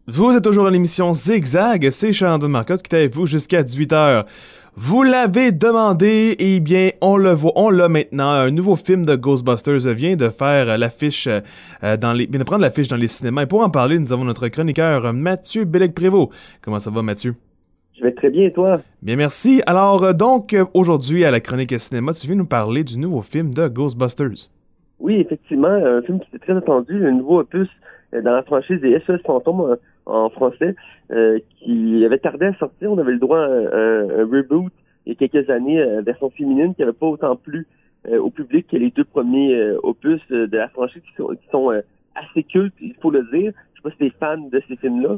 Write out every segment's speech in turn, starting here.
Vous êtes toujours à l'émission Zigzag, c'est Charles Marcotte qui est avec vous jusqu'à 18h. Vous l'avez demandé, eh bien, on le voit, on l'a maintenant. Un nouveau film de Ghostbusters vient de faire l'affiche vient de prendre l'affiche dans les cinémas. Et pour en parler, nous avons notre chroniqueur Mathieu Bellec-Prévost. Comment ça va, Mathieu? Je vais très bien, et toi? Bien, merci. Alors, aujourd'hui, à la chronique cinéma, tu viens nous parler du nouveau film de Ghostbusters. Oui, effectivement, un film qui était très attendu, un nouveau opus dans la franchise des SOS Fantômes en français, qui avait tardé à sortir. On avait le droit à un reboot il y a quelques années, version féminine, qui n'avait pas autant plu au public que les deux premiers opus de la franchise qui sont assez cultes, il faut le dire. Je sais pas si t'es fan de ces films-là.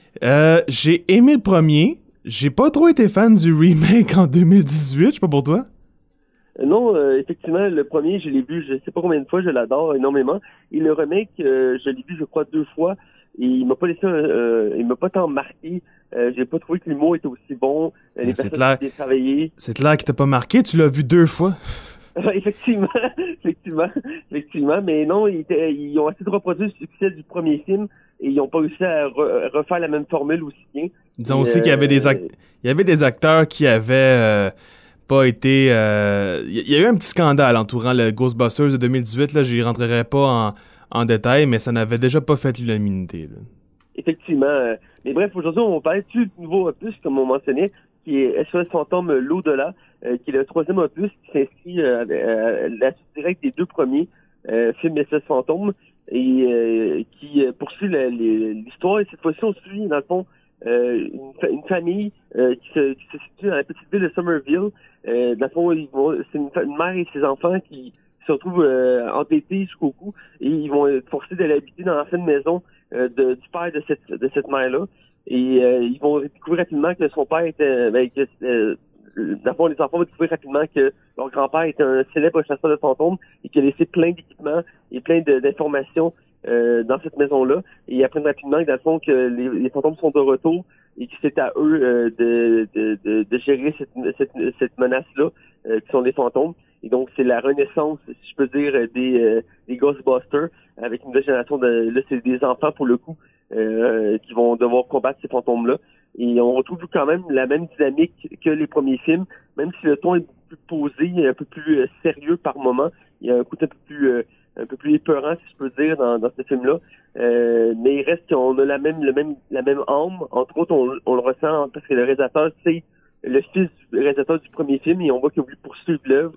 J'ai aimé le premier. J'ai pas trop été fan du remake en 2018, je sais pas pour toi. Non, effectivement, le premier, je l'ai vu, je sais pas combien de fois, je l'adore énormément. Et le remake, je l'ai vu, je crois, 2 fois. Et il m'a pas laissé, il m'a pas tant marqué. J'ai pas trouvé que l'humour était aussi bon. Les C'est personnages clair. étaient bien travaillés. C'est clair qu'il t'a pas marqué, tu l'as vu 2 fois. Effectivement, effectivement. Mais non, ils ont essayé de reproduire le succès du premier film et ils ont pas réussi à refaire la même formule aussi bien. Disons Et, aussi qu'il y avait il y avait des acteurs qui avaient pas été... Il y a eu un petit scandale entourant le Ghostbusters de 2018, là, j'y rentrerai pas en détail, mais ça n'avait déjà pas fait l'unanimité, là. Effectivement. Mais bref, aujourd'hui, on va parler du nouveau opus, comme on mentionnait, qui est SOS Fantôme l'au-delà, qui est le troisième opus qui s'inscrit à la suite directe des deux premiers films SOS Fantôme et qui poursuit l'histoire. Et cette fois-ci, on suit, dans le fond, une famille qui se situe dans la petite ville de Somerville. Dans le fond, c'est une mère et ses enfants qui se retrouvent entêtés jusqu'au cou et ils vont être forcés d'aller habiter dans l'ancienne maison du père de cette mère-là. Et ils vont découvrir rapidement que son père était... dans le fond, les enfants vont découvrir rapidement que leur grand-père était un célèbre chasseur de fantômes et qu'il a laissé plein d'équipements et plein d'informations dans cette maison-là. Et ils apprennent rapidement que, dans le fond, que les fantômes sont de retour et que c'est à eux de gérer cette menace-là, qui sont les fantômes. Et donc, c'est la renaissance, si je peux dire, des Ghostbusters, avec une nouvelle génération là, c'est des enfants, pour le coup, qui vont devoir combattre ces fantômes-là. Et on retrouve quand même la même dynamique que les premiers films, même si le ton est plus posé, un peu plus sérieux par moment. Il y a un côté un peu plus épeurant, si je peux dire, dans ce film-là. Mais il reste qu'on a la même âme. Entre autres, on le ressent parce que le réalisateur, c'est le fils du réalisateur du premier film et on voit qu'il a voulu poursuivre l'œuvre.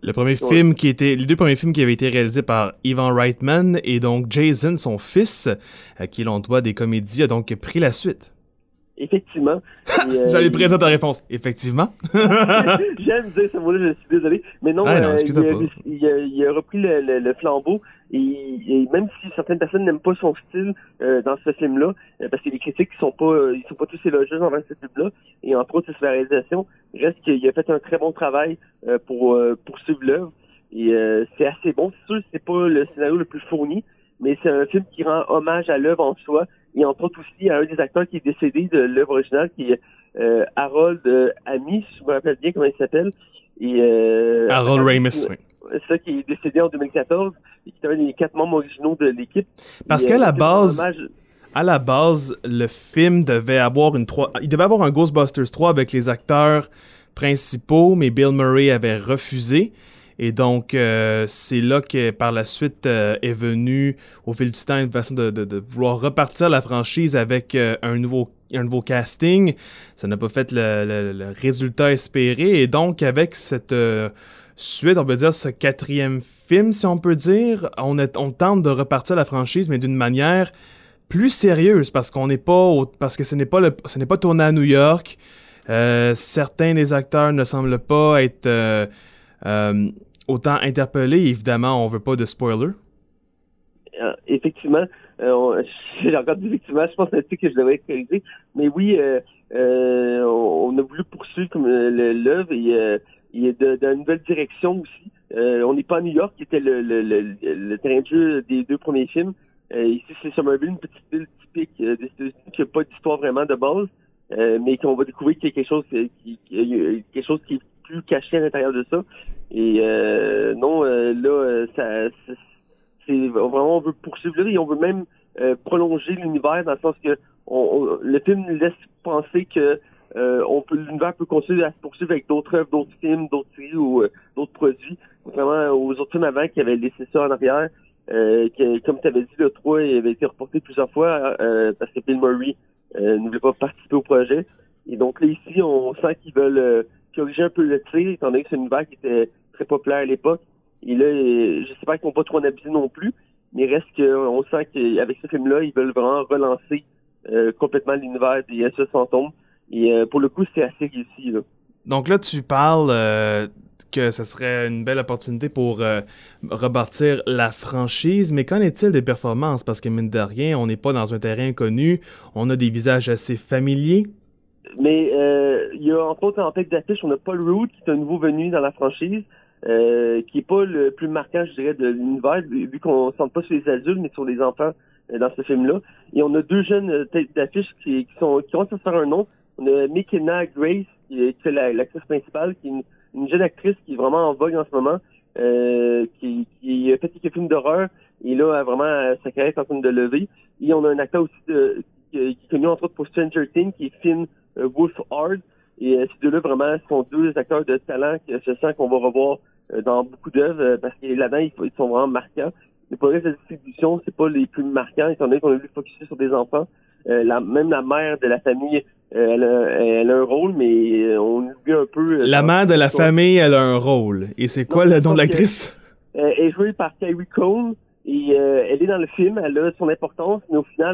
Les deux premiers films qui avaient été réalisés par Ivan Reitman et donc Jason, son fils, à qui l'on doit des comédies, a donc pris la suite. Effectivement. J'allais présenter ta réponse. Effectivement. J'aime dire ce mot-là, je suis désolé. Mais non, il a repris le flambeau et même si certaines personnes n'aiment pas son style dans ce film-là, parce que les critiques ils sont pas tous élogieux envers ce film-là, et entre autres, c'est sur la réalisation, il reste qu'il a fait un très bon travail pour suivre l'œuvre. Et c'est assez bon. C'est sûr que c'est pas le scénario le plus fourni, mais c'est un film qui rend hommage à l'œuvre en soi. Et entre autres aussi à un des acteurs qui est décédé de l'œuvre originale, qui est Harold Amis, si je me rappelle bien comment il s'appelle. Et, Harold Ramis, oui. C'est ça, qui est décédé en 2014 et qui était un des 4 membres originaux de l'équipe. Parce qu'à la base... À la base, le film devait avoir il devait avoir un Ghostbusters 3 avec les acteurs principaux, mais Bill Murray avait refusé. Et donc, c'est là que par la suite est venu, au fil du temps, une façon de vouloir repartir la franchise avec un nouveau casting. Ça n'a pas fait le résultat espéré. Et donc, avec cette suite, on peut dire ce quatrième film, si on peut dire, on tente de repartir la franchise, mais d'une manière plus sérieuse, parce que ce n'est pas tourné à New York. Certains des acteurs ne semblent pas être autant interpellés. Évidemment, on veut pas de spoilers. Effectivement, j'ai encore dit effectivement, je pense que je devrais être corrigé. Mais oui, on a voulu poursuivre comme l'œuvre et dans une nouvelle direction aussi. On n'est pas à New York, qui était le terrain de jeu des deux premiers films. Ici, c'est Somerville, une petite ville typique des États-Unis qui n'a pas d'histoire vraiment de base, mais qu'on va découvrir qu'il y a quelque chose qui est plus caché à l'intérieur de ça. Et là, c'est vraiment, on veut poursuivre là et on veut même prolonger l'univers, dans le sens que le film nous laisse penser que l'univers peut continuer à se poursuivre avec d'autres œuvres, d'autres films, d'autres séries ou d'autres produits, contrairement aux autres films avant qui avaient laissé ça en arrière. Comme tu avais dit, le 3 il avait été reporté plusieurs fois parce que Bill Murray ne voulait pas participer au projet. Et donc là, ici, on sent qu'ils veulent corriger un peu le tir, étant donné que c'est un univers qui était très populaire à l'époque. Et là, je sais pas qu'ils n'ont pas trop en abuser non plus, mais reste qu'on sent qu'avec ce film-là, ils veulent vraiment relancer complètement l'univers des SOS Fantômes. Et pour le coup, c'est assez réussi, là. Donc là, tu parles que ça serait une belle opportunité pour rebâtir la franchise, mais qu'en est-il des performances? Parce que mine de rien, on n'est pas dans un terrain inconnu, on a des visages assez familiers. Mais il y a entre autres en tête d'affiche, on a Paul Rudd, qui est un nouveau venu dans la franchise, qui est pas le plus marquant, je dirais, de l'univers, vu qu'on ne centre pas sur les adultes, mais sur les enfants dans ce film-là. Et on a deux jeunes têtes d'affiche qui commencent à se faire un nom. On a McKenna Grace, qui est l'actrice principale, qui est une jeune actrice qui est vraiment en vogue en ce moment, qui a fait quelques films d'horreur, et là, vraiment, sa carrière est en train de lever. Et on a un acteur aussi qui est connu entre autres pour Stranger Things, qui est Finn Wolfhard. Et ces deux-là, vraiment, sont deux acteurs de talent que je sens qu'on va revoir dans beaucoup d'œuvres, parce que là-dedans, ils sont vraiment marquants. Mais pour le reste de la distribution, c'est pas les plus marquants, étant donné qu'on a voulu focuser sur des enfants. Même la mère de la famille, elle a un rôle, mais on oublie un peu... la mère de la famille, elle a un rôle. Et c'est quoi le nom de l'actrice? Elle est jouée par Carrie Coon, et elle est dans le film, elle a son importance, mais au final,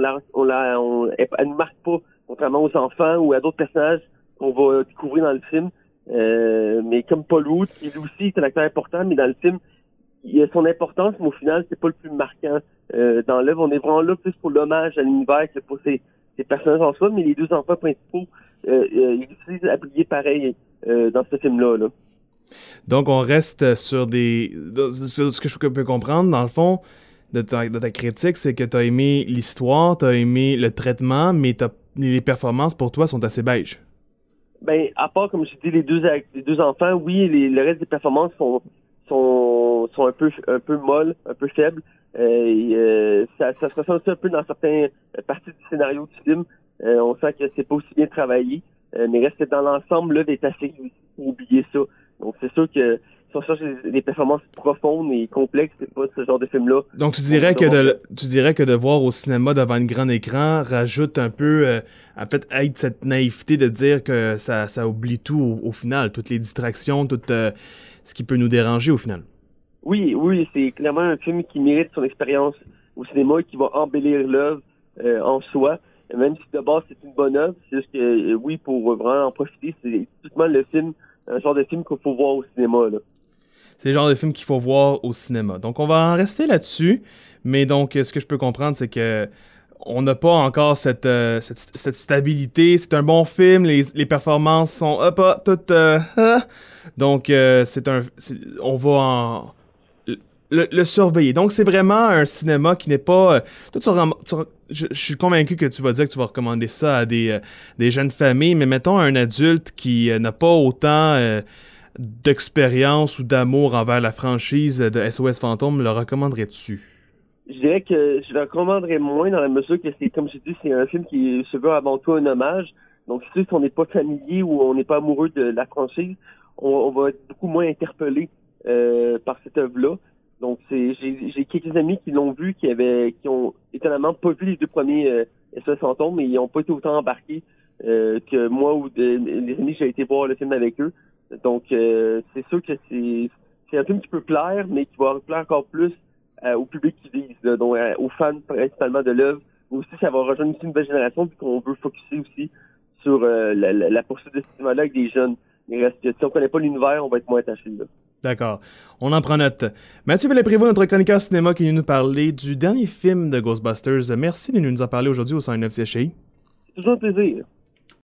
elle ne marque pas, contrairement aux enfants ou à d'autres personnages qu'on va découvrir dans le film. Mais comme Paul Rudd, qui lui aussi est un acteur important, mais dans le film, il a son importance, mais au final, c'est pas le plus marquant dans l'œuvre. On est vraiment là plus pour l'hommage à l'univers que pour ses personnages en soi, mais les deux enfants principaux, ils utilisent habillés pareil dans ce film-là. Là. Donc, on reste sur ce que je peux comprendre, dans le fond, de ta critique, c'est que tu as aimé l'histoire, tu as aimé le traitement, mais les performances pour toi sont assez beiges. Ben, à part, comme je dis, les deux enfants, oui, le reste des performances sont un peu molles, un peu faibles. Ça se ressent aussi un peu dans certaines parties du scénario du film. On sent que c'est pas aussi bien travaillé. Mais reste que dans l'ensemble, l'œuvre est assez réussie pour oublier ça. Donc c'est sûr que si on cherche des performances profondes et complexes, c'est pas ce genre de film-là. Donc tu dirais que de voir au cinéma devant un grand écran rajoute un peu en fait aide cette naïveté de dire que ça oublie tout au final, toutes les distractions, tout ce qui peut nous déranger au final. Oui, c'est clairement un film qui mérite son expérience au cinéma et qui va embellir l'œuvre en soi. Même si de base c'est une bonne œuvre, c'est juste que oui, pour vraiment en profiter, c'est typiquement un genre de film qu'il faut voir au cinéma, là. C'est le genre de film qu'il faut voir au cinéma. Donc, on va en rester là-dessus. Mais donc, ce que je peux comprendre, c'est que on n'a pas encore cette stabilité. C'est un bon film. Les performances sont toutes... Donc, on va le surveiller. Donc, c'est vraiment un cinéma qui n'est pas... je suis convaincu que tu vas dire que tu vas recommander ça à des jeunes familles, mais mettons un adulte qui n'a pas autant d'expérience ou d'amour envers la franchise de SOS Fantôme, le recommanderais-tu? Je dirais que je le recommanderais moins dans la mesure que c'est, comme j'ai dit, c'est un film qui se veut avant tout un hommage. Donc, si on n'est pas familier ou on n'est pas amoureux de la franchise, on va être beaucoup moins interpellé par cette œuvre-là. Donc, j'ai quelques amis qui l'ont vu, qui ont étonnamment pas vu les deux premiers SOS Fantômes, mais ils n'ont pas été autant embarqués que moi ou les amis que j'ai été voir le film avec eux. Donc, c'est sûr que c'est un film qui peut plaire, mais qui va plaire encore plus au public qui vise, là, donc aux fans principalement de l'œuvre. Mais aussi, ça va rejoindre aussi une nouvelle génération, puis qu'on veut focusser aussi sur la poursuite de ce cinéma-là avec des jeunes. Mais reste que si on connaît pas l'univers, on va être moins attaché là. D'accord. On en prend note. Mathieu Bellé-Prévost, notre chroniqueur cinéma, qui est venu nous parler du dernier film de Ghostbusters. Merci de nous en parler aujourd'hui au 109 CHI. C'est toujours un plaisir.